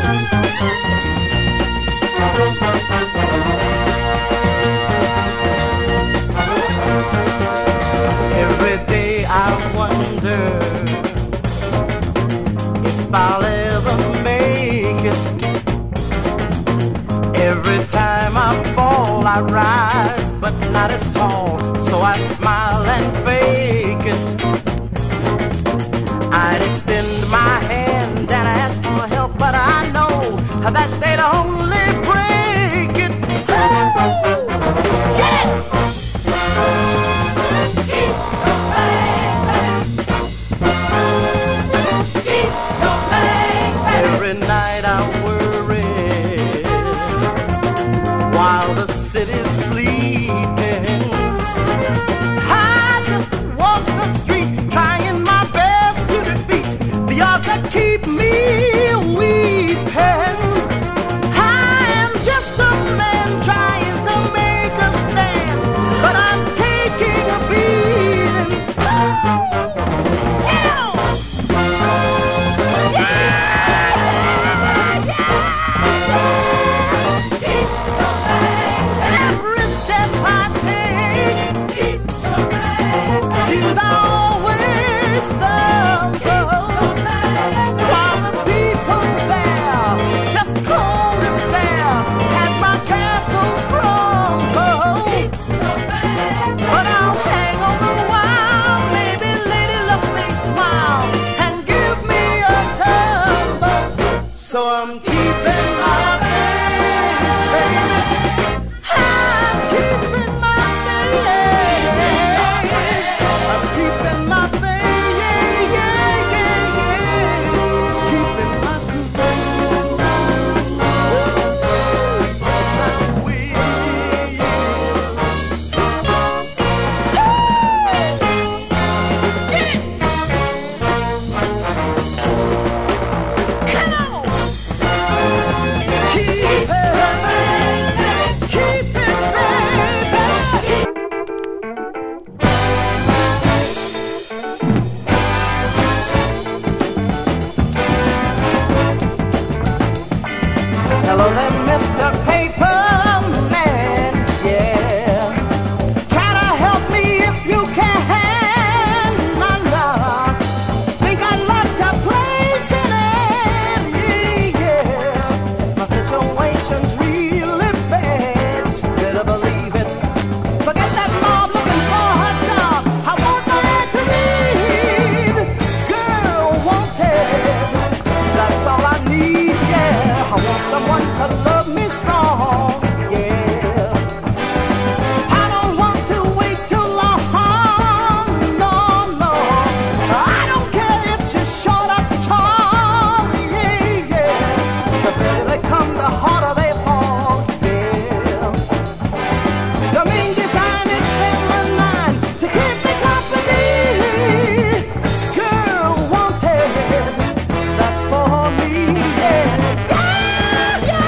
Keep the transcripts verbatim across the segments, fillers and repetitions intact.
Every day I wonder if I'll ever make it. Every time I fall I rise, but not as tall, so I smile and fake it. I'd extend my hand and ask for help, but I know that they'd only break it. Get it! Keep the faith. Keep the faith. Every night I worry while the city's sleeping. I just walk the street trying my best to defeat the odds that keep me weeping. I am just a man trying to make a stand, but I'm taking a beating. Yeah! Yeah! Yeah! Keep the faith. Every step I take, keep the faith. Seems I always stumble, while the people there just cold despair as my castles crumble. But I'll hang on a while, maybe lady love may smile and give me a tumble. So I'm keeping my faith, baby. I'm keeping my faith. I'm keeping my faith, yeah, yeah, yeah, yeah. Keeping my faith. Yes, I will. Get it! Come on! Keep it, keep it, baby. Hello there, Mister Paperman, yeah. Can I help me if you can? My love, think I'd like to place in it, yeah, yeah. My situation's really bad, you better believe it. Forget that mom looking for her job. I want my head to read. Girl wanted, that's all I need, yeah. I want someone to love me strong, yeah. I don't want to wait too long, no, no. I don't care if she's short or tall, yeah, yeah. The better they come, the harder they fall, yeah. The main design is feminine to keep me company. Girl wanted, that's for me, yeah. Yeah, yeah.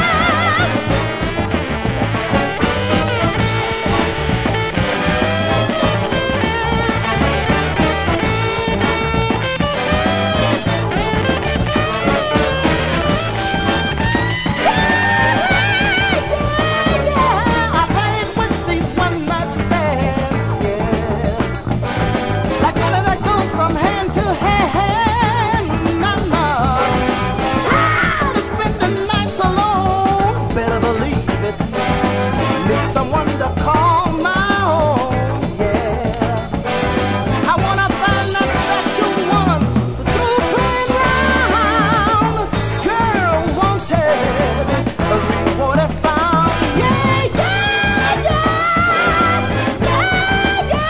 I played with these one night stands, yeah. Like money that goes from hand to hand, nah, nah. Tired of spending nights alone, better believe it. Need someone to call my own, yeah. I wanna find that special one through playing round. Girl wanted, a reward I found, yeah, yeah, yeah. Yeah, yeah,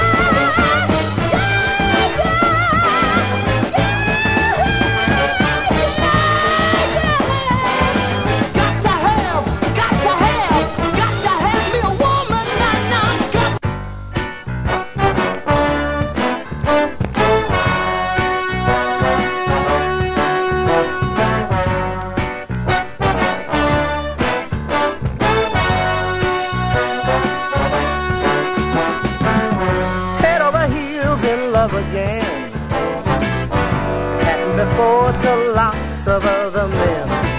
got to have, got to have, got to have me a woman, nah, nah, got. Head over heels in love again, and before to lots of other men.